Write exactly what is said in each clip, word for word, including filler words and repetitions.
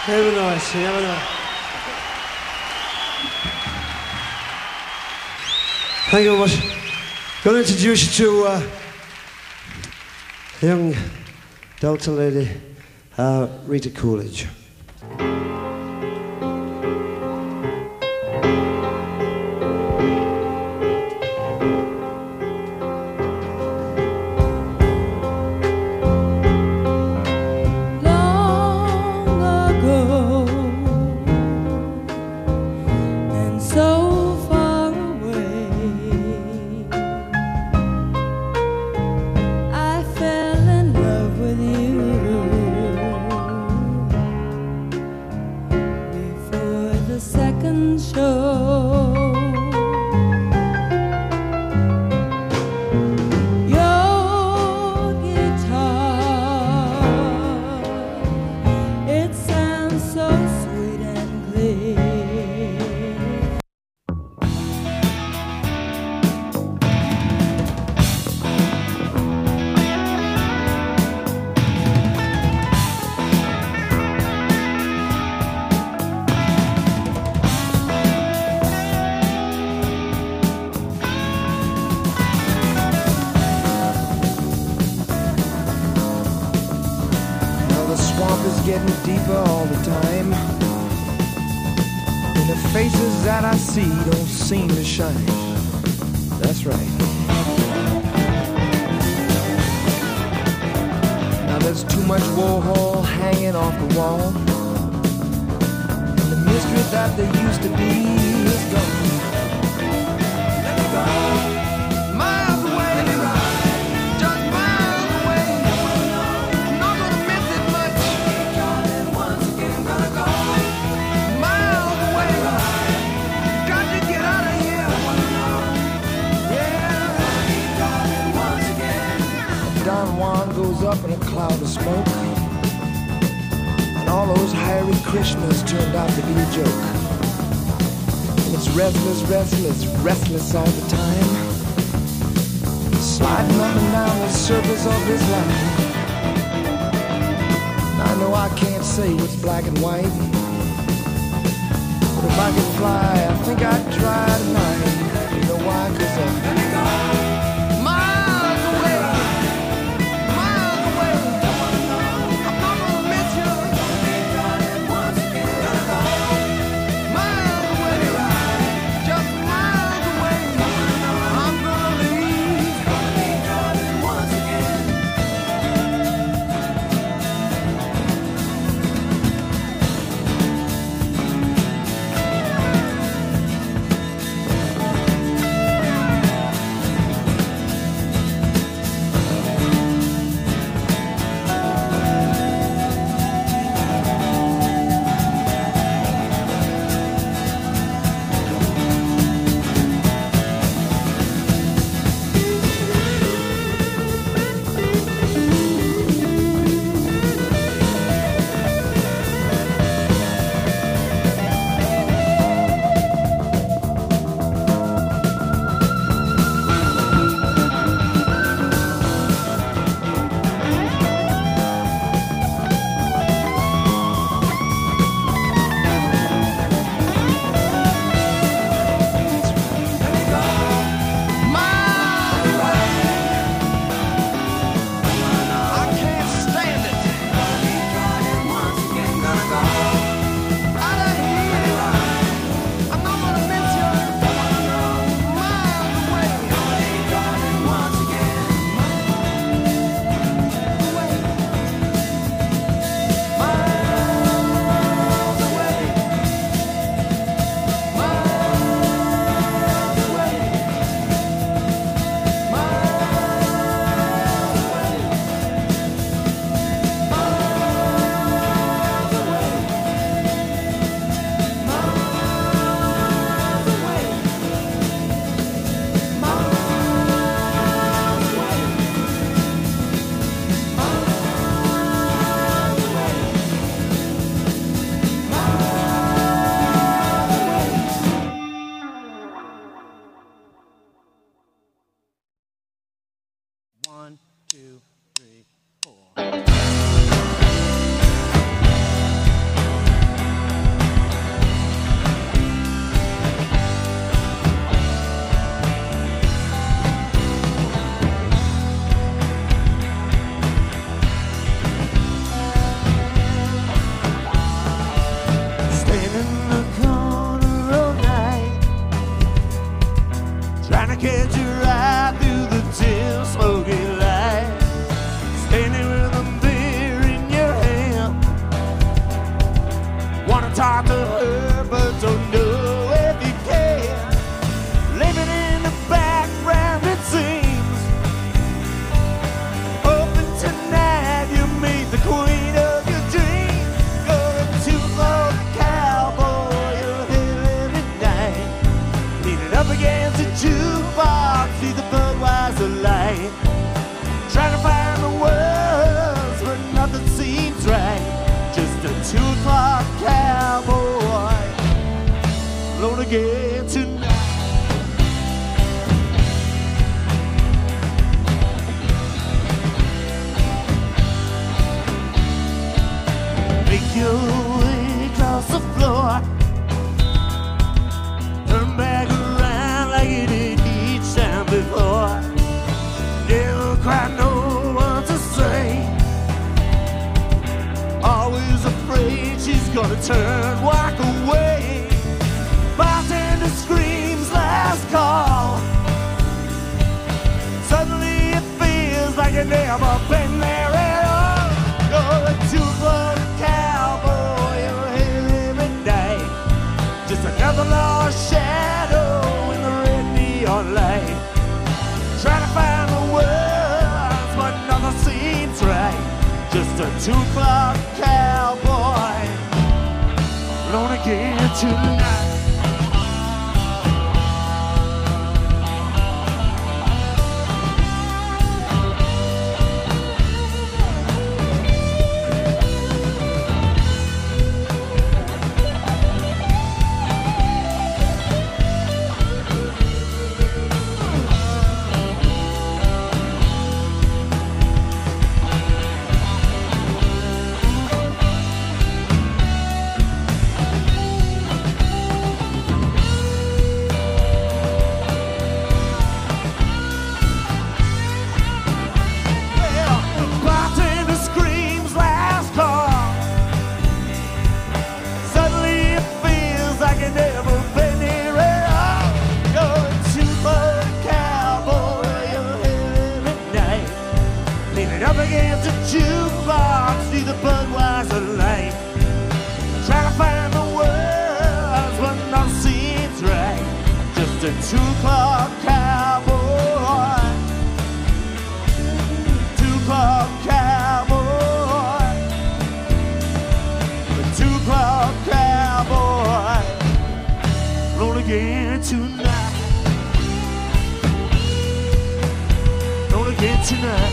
Have a nice, have a nice. Thank you very much. Going to introduce you to uh, a young Delta lady, uh, Rita Coolidge. Don't seem to shine. That's right. Now there's too much Warhol hanging off the wall, and the mystery that there used to be is gone. Let me go. Miles away. Let me ride. Just miles away. I'm not gonna miss it much. Once again, gonna go. Miles away. Don Juan goes up in a cloud of smoke, and all those Hare Krishnas turned out to be a joke. And it's restless, restless, restless all the time, sliding up and down the surface of this life. Now I know I can't say what's black and white, but if I could fly, I think I'd try tonight. You know why? 'Cause uh, let me go. talk to her, but don't know if you can. Living in the background, it seems. Hoping tonight you meet the queen of your dreams. Going to for the cowboy, you're here every night. Leaning up against the jukebox, see the Budweiser light. Trying to find the words, but nothing seems right. Just a two o'clock cowboy, alone again tonight. Make your way across the floor, turn back around like you did each time before. Never quite know what to say, always afraid she's gonna turn, walk away. Bartender screams last call. Suddenly it feels like you've never been there at all. You're a two-foot cowboy, you're here every night. Just another lost shadow in the red neon light. Trying to find the words, but nothing seems right. Just a two o'clock cowboy, alone again tonight. Two o'clock cowboy, two o'clock cowboy, two o'clock cowboy, roll again tonight, roll again tonight.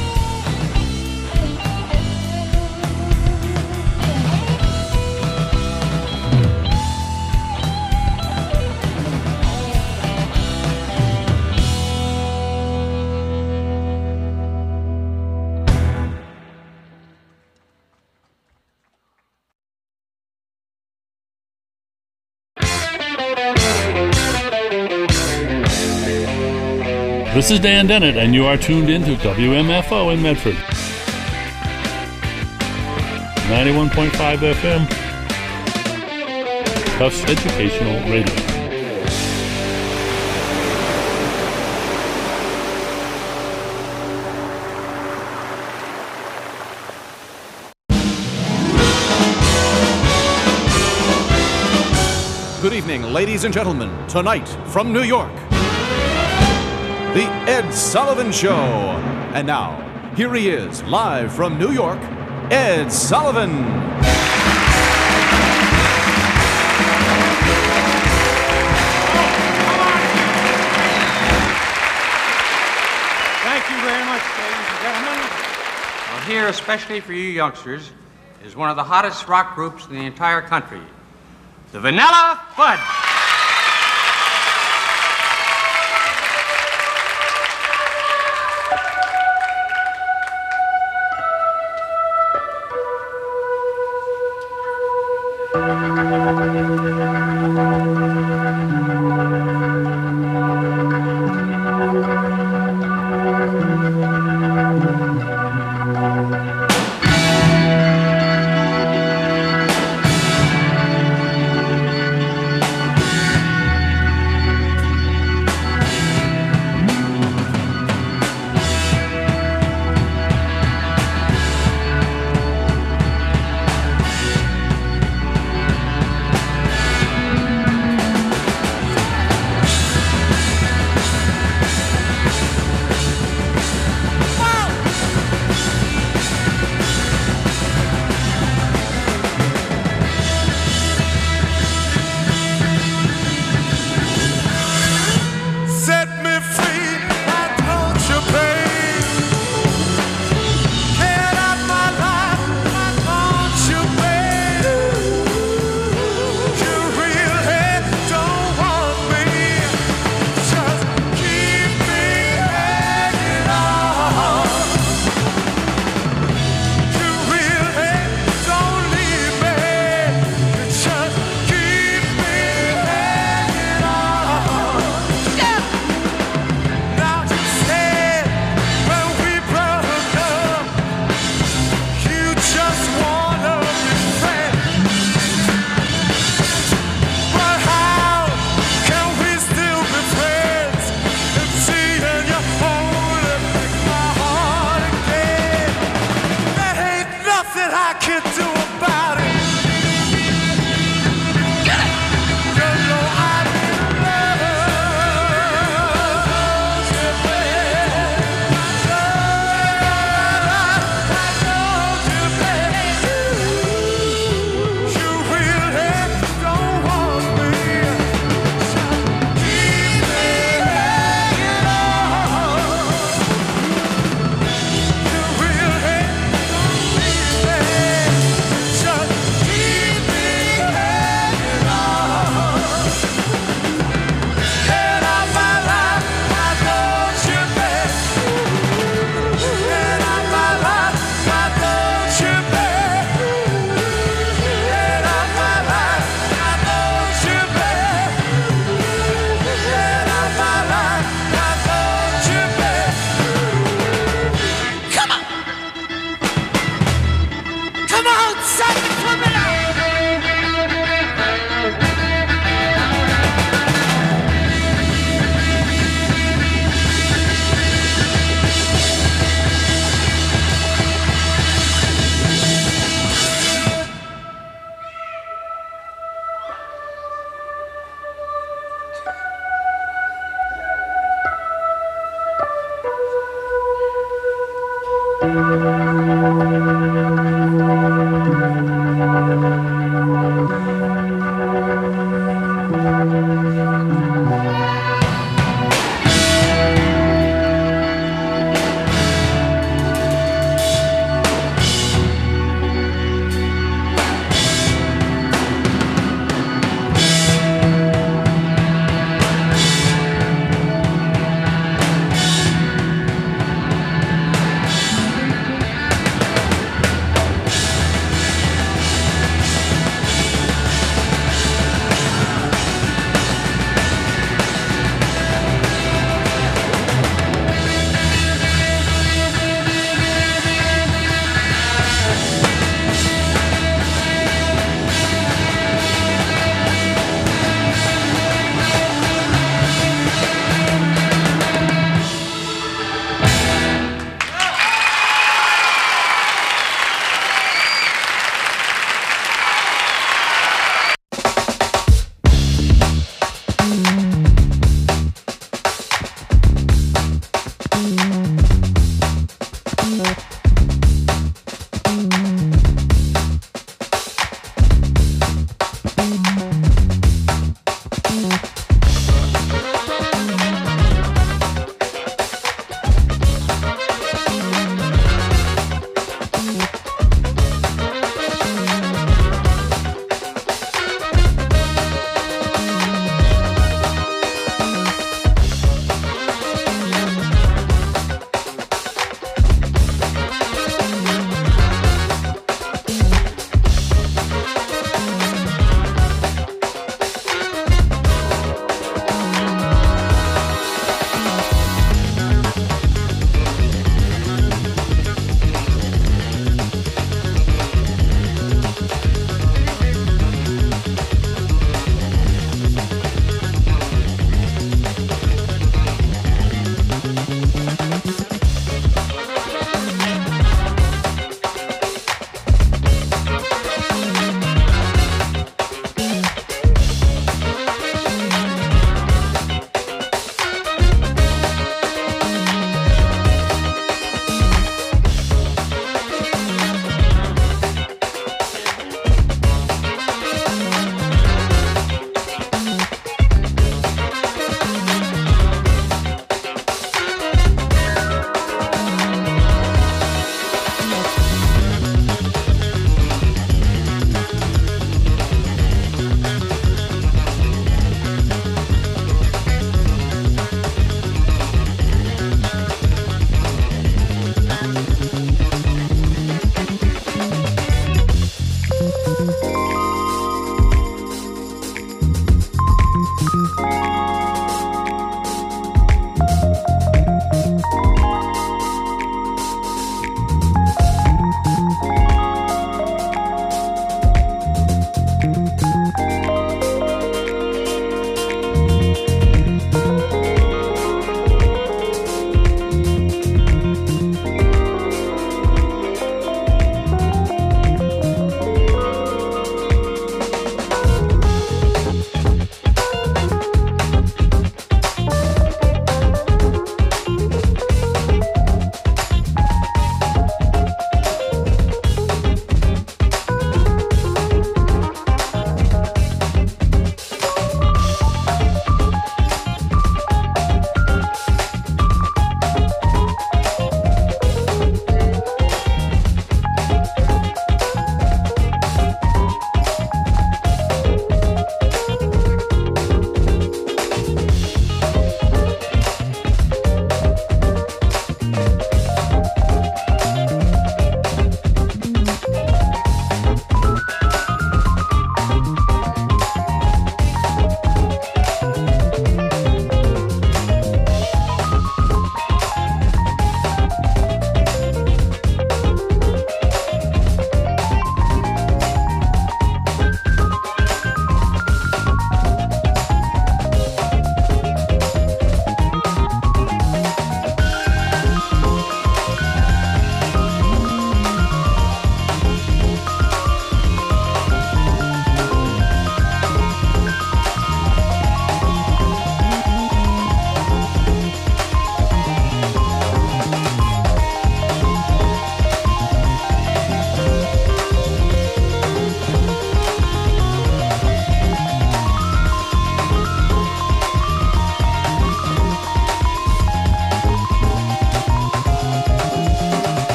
This is Dan Dennett, and you are tuned in to W M F O in Medford. ninety-one point five F M, Tufts Educational Radio. Good evening, ladies and gentlemen. Tonight, from New York, The Ed Sullivan Show. And now, here he is, live from New York, Ed Sullivan. Thank you very much, ladies and gentlemen. Well, here, especially for you youngsters, is one of the hottest rock groups in the entire country, the Vanilla Fudge.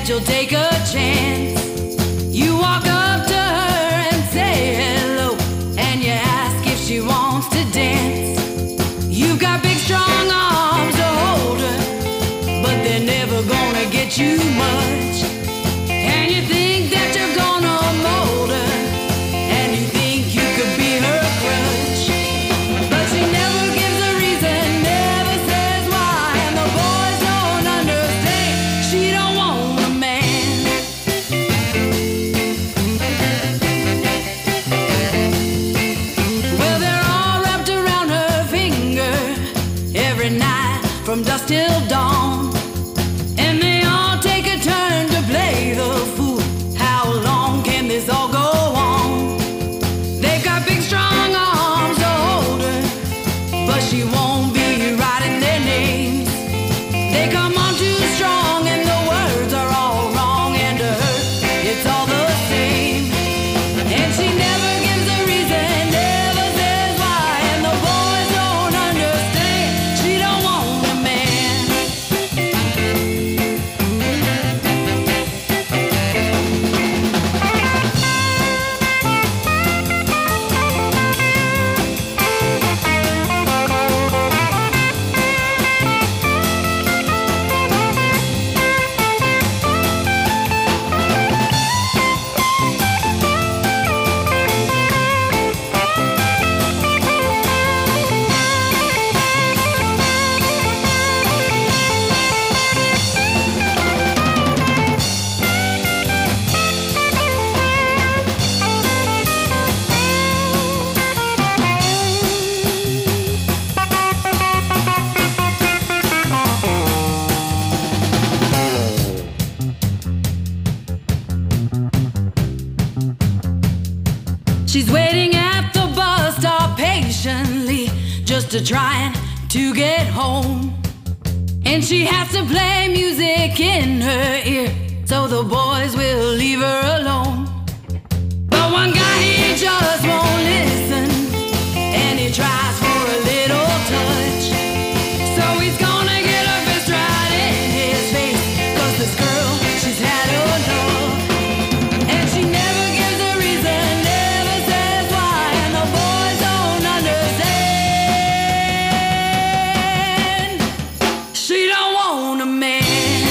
she'll take a chance. You walk up to her and say hello, and you ask if she wants to dance. You've got big strong arms to hold her, but they're never gonna get you much. And you think that you're gonna mold her, and you think you could be her crutch. But she never gives a reason, never says why, and the boys don't understand. She don't want a man. Well, they're all wrapped around her finger every night from dusk till dawn, and they all take a turn to play the fool. How long can this all go on? They've got big strong arms to hold her, but she won't be writing their names. They come on too strong and the words are all wrong, and to her it's all the same. And she never gives a reason, never says why, and the boys don't understand. She don't want a man. She's waiting at the bus stop patiently, just to trying to get home. And she has to play music in her ear, so the boys will leave her alone. But one guy, he just won't listen, and he tries for a little touch. So he's gonna get a fist right in his face, 'cause this girl, she's had enough. And she never gives a reason, never says why, and the boys don't understand. She don't want a man.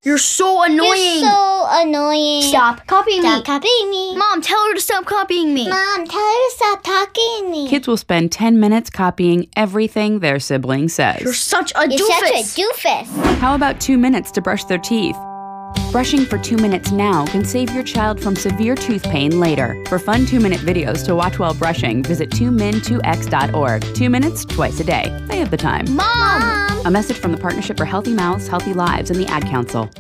You're so annoying. You're so annoying. Stop copying Stop me. copying me. Mom, tell her to stop copying me. Mom, tell her to stop talking me. Kids will spend ten minutes copying everything their sibling says. You're such a You're doofus. such a doofus. How about two minutes to brush their teeth? Brushing for two minutes now can save your child from severe tooth pain later. For fun two-minute videos to watch while brushing, visit two min two x dot org. Two minutes, twice a day. They have the time. Mom! A message from the Partnership for Healthy Mouths, Healthy Lives, and the Ad Council.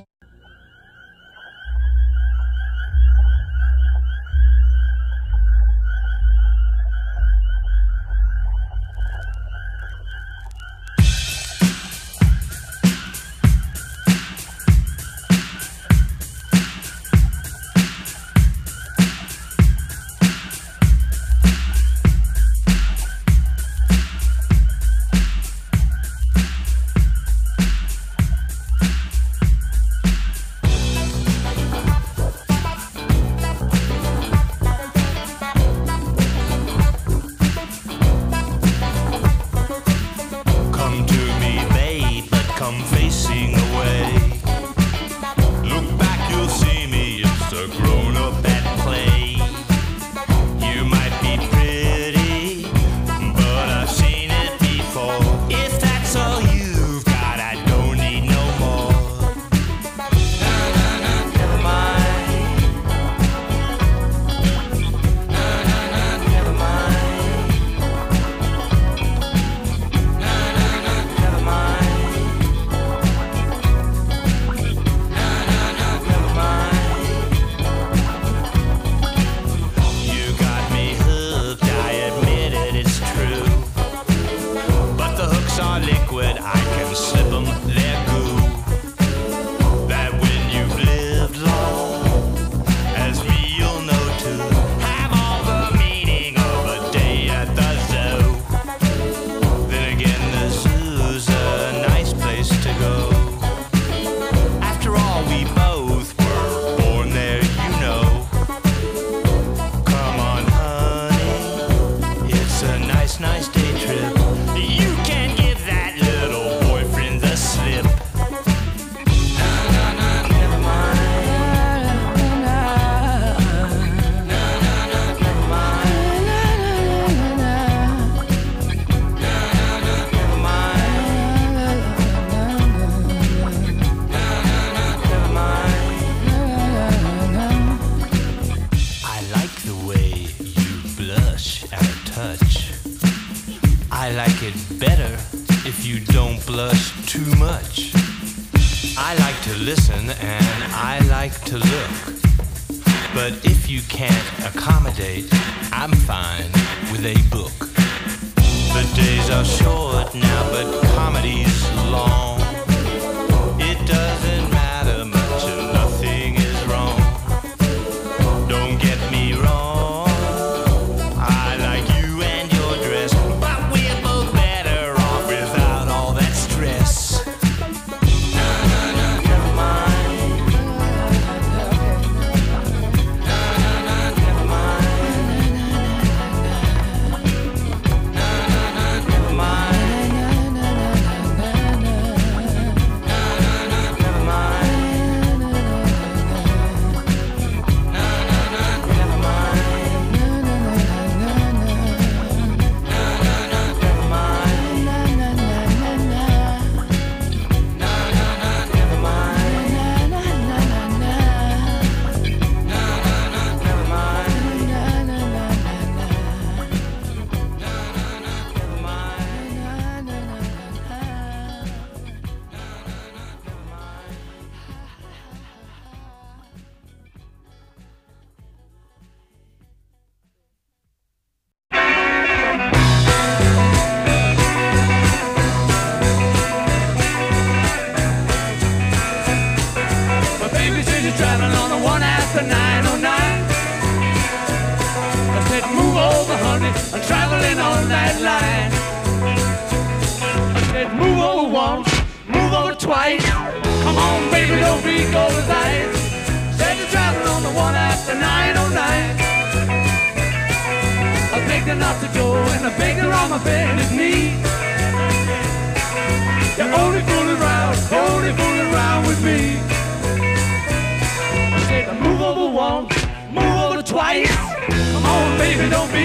You're only fooling around, only fooling around with me.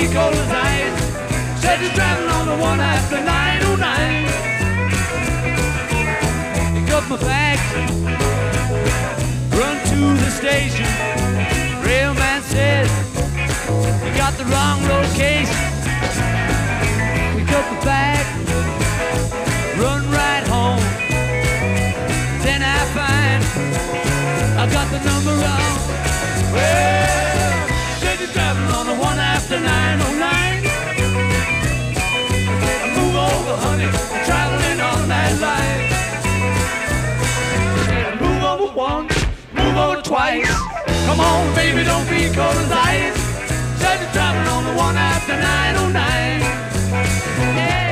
be cold as ice. Said you're traveling on the one after nine oh nine. Pick up my bags, run to the station. Railman said you got the wrong location. Pick up the bag, run right home. Then I find I got the number wrong. Well, said you're traveling on the one after nine oh nine. Move over, honey, I'm traveling on that line. Said move over once, move over twice. Come on, baby, don't be cold as ice. Said you're traveling on the one after nine oh nine. Yeah.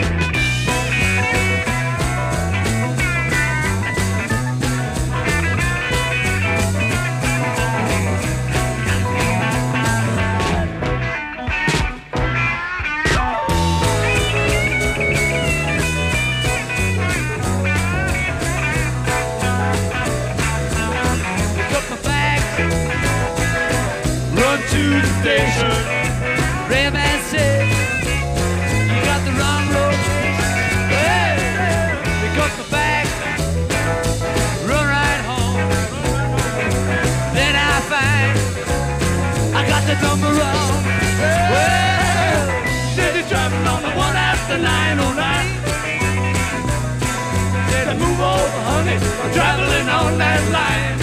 To the station, Railman said you got the wrong road. Hey, pick up the bag, run right home. Then I find I got the number wrong. Well, said you're traveling on the one after nine oh nine. Said I move over, honey, I'm traveling on that line.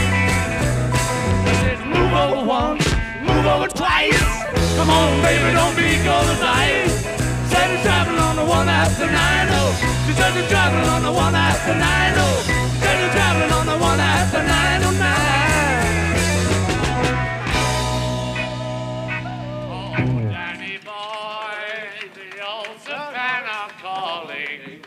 Said move over once, move over twice. Come on, baby, don't be cold as ice. Said you're traveling on the one after nine oh. She said you're traveling on the one after nine oh. Said you're traveling on the one after nine oh nine. Oh, Danny boy, the old Savannah calling.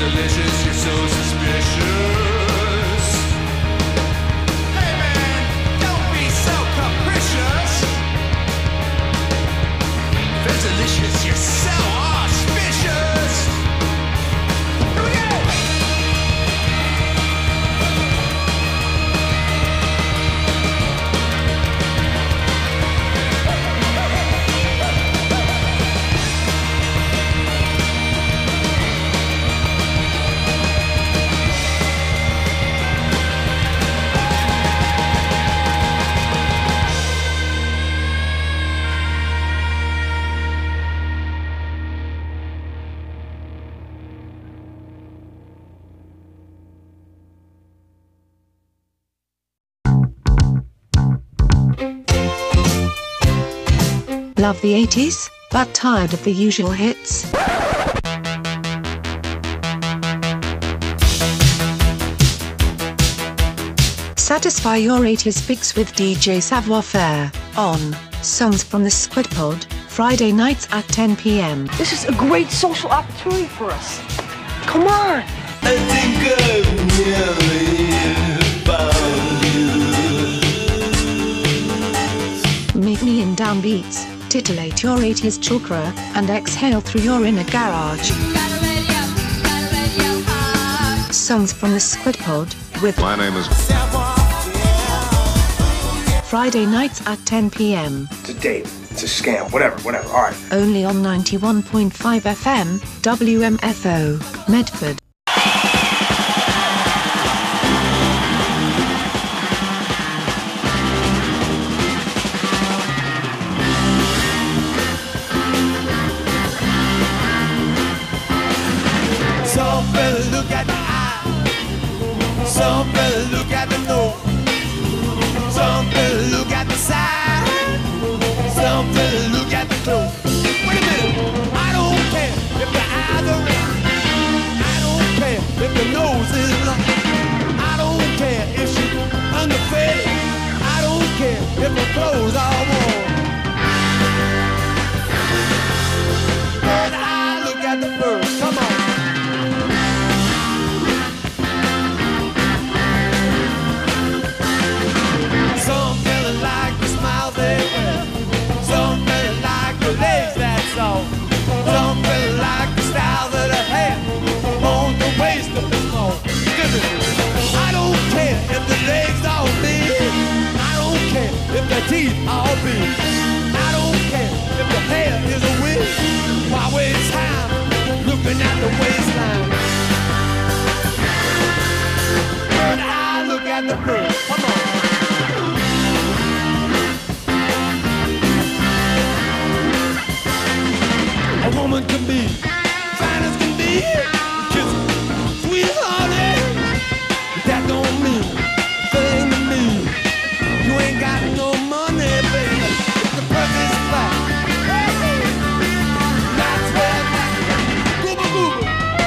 delicious, you're so suspicious. Hey man, don't be so capricious. It's delicious, you're so auspicious. Here we go. Love the eighties, but tired of the usual hits? Satisfy your eighties fix with D J Savoir Faire on Songs from the Squid Pod, Friday nights at ten p m This is a great social opportunity for us. Come on! I think I've nearly found you. Meet me in downbeats, titillate your eighties chakra, and exhale through your inner garage. Songs from the Squid Pod with My name is Friday nights at ten p m It's a date. It's a scam. Whatever, whatever. All right. Only on ninety-one point five F M, W M F O, Medford. Some fella look at the eye, some fella look at the nose, some fella look at the side, some fella look at the clothes. Wait a minute, I don't care if the eyes are red, I don't care if the nose is long, I don't care if she's underfed, I don't care if her clothes are warm. But I look at the birds, come on. Some fella like the smile they wear, some fella like the legs, that's all. Some fella like the style that I have on the waist of the small. I don't care if the legs are big, I don't care if the teeth are big, I don't care if the hair is a wig. Why waste time looking at the waistline? But I look at the bird, come on. A woman can be fine as can be, kiss sweethearted, but that don't mean a thing to me. You ain't got no money, baby, the purse is flat. That's where that gooba gooba.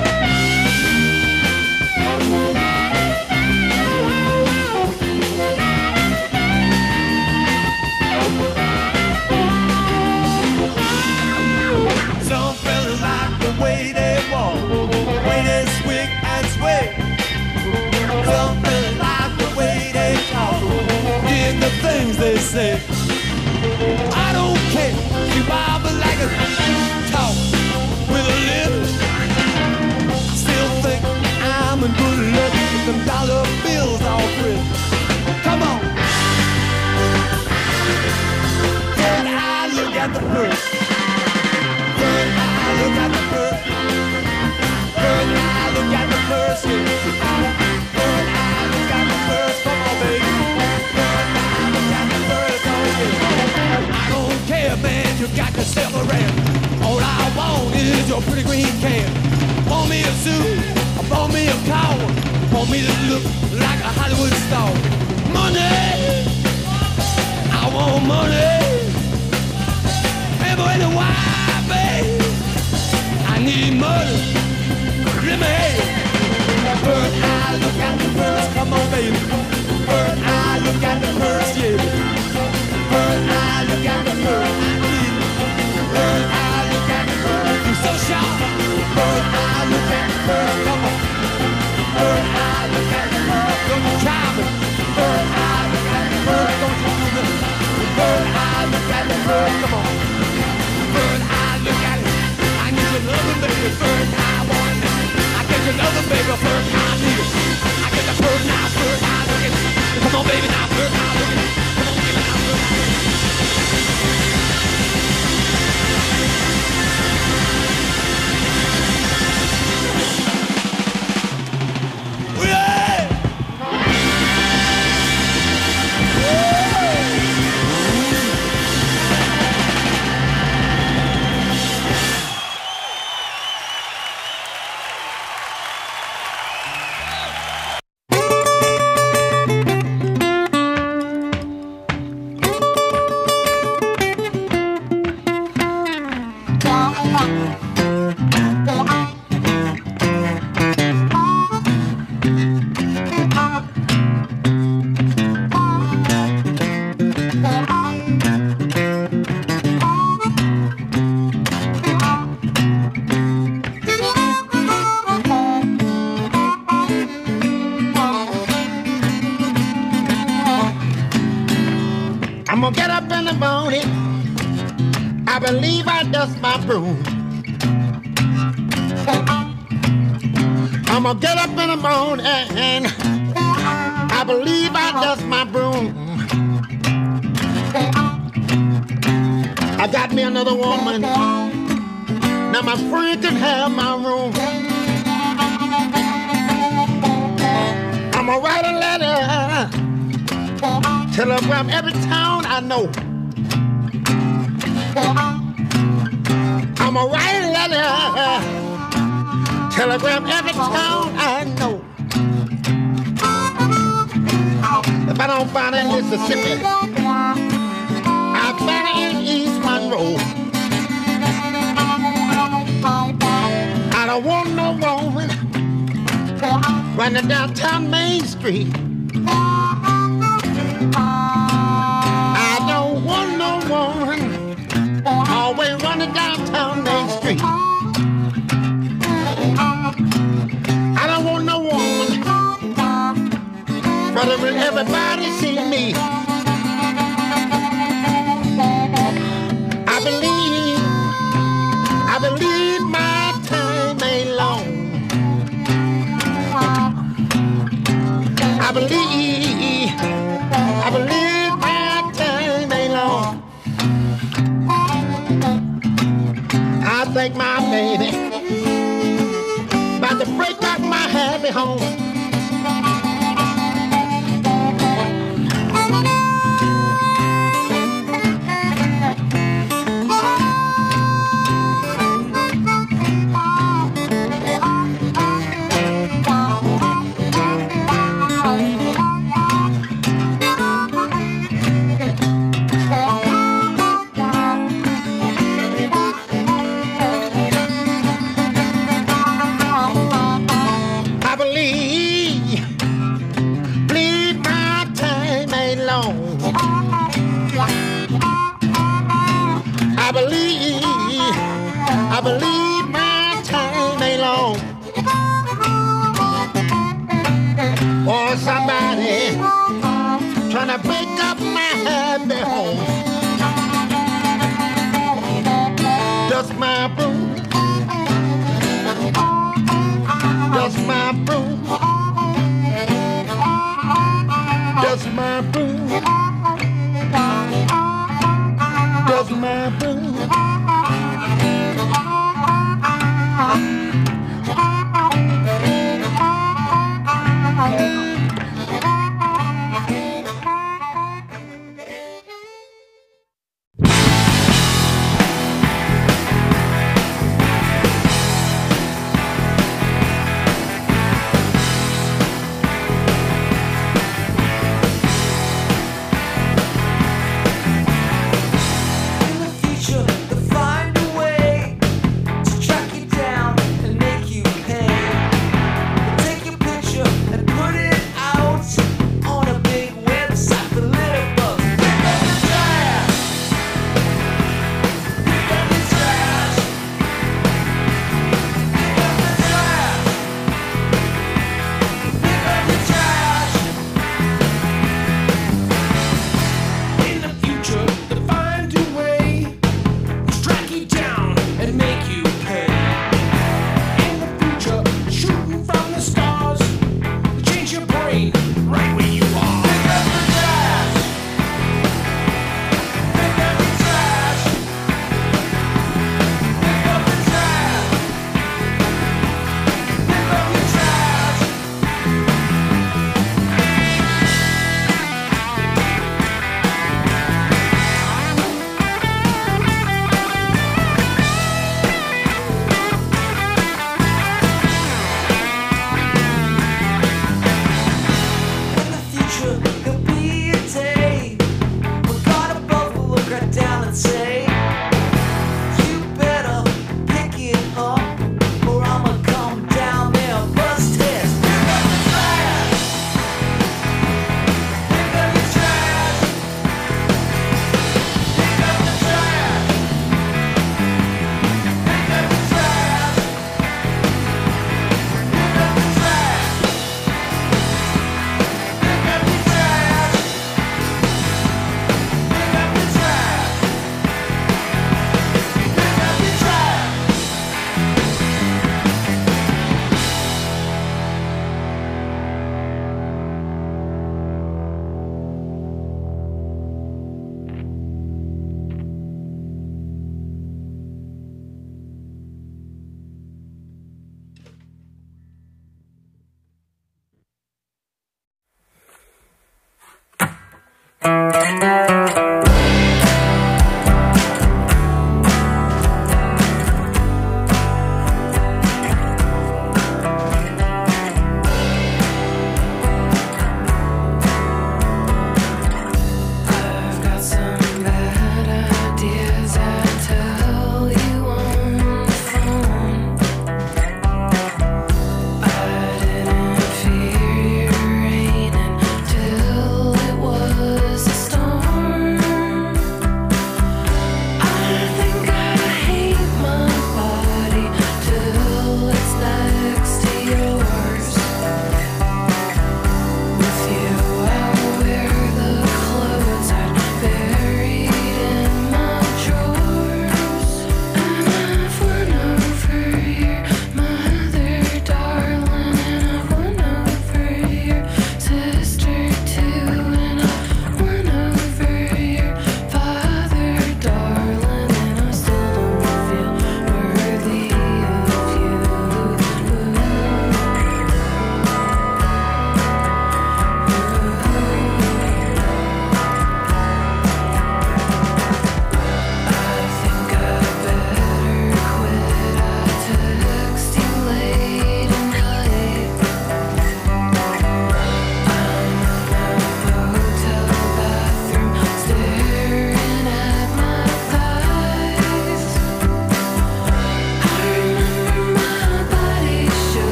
Some fellas like the way they walk, the way they swing and sway. Some fellas like the way they talk, hear the things they say. I don't care, she wobble like a talk with a lip. I still think I'm in good luck with them dollar bills all free. Come on. Then I look at the bird. Bird, I look at the bird. Bird, I look at the birds. Bird, I look at the birds. Come on, baby. Bird, I look at the birds. I don't care, man. You got yourself around. All I want is your pretty green can. Want me a suit? Want me a car? Want me to look like a Hollywood star? Money. I want money. Ever in a while, babe. I need money. Let me have it. Bird, I look at the birds. Come on, baby. Bird, I look at the birds, yeah. Bird, I look at the birds. I need it. Bird, I look at the birds. You're so sharp. Bird, I look at the birds. Come on. the morning, I believe I dust my broom. I'ma get up in the morning, I believe I dust my broom. I got me another woman, now my friend can have my room. I'ma write a letter, telegram every town I know. I'ma write a letter, telegram every town I know. If I don't find it in Mississippi, I'll find it in East Monroe. I don't want no woman running downtown Main Street. I don't want no woman always running downtown Main Street. I don't want no woman but when everybody see me, I believe, I believe my time ain't long. I believe, I believe my time ain't long. I think my baby about to break up my happy home. I believe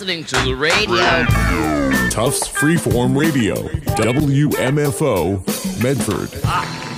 listening to the radio. Tufts Freeform Radio, W M F O, Medford. Ah.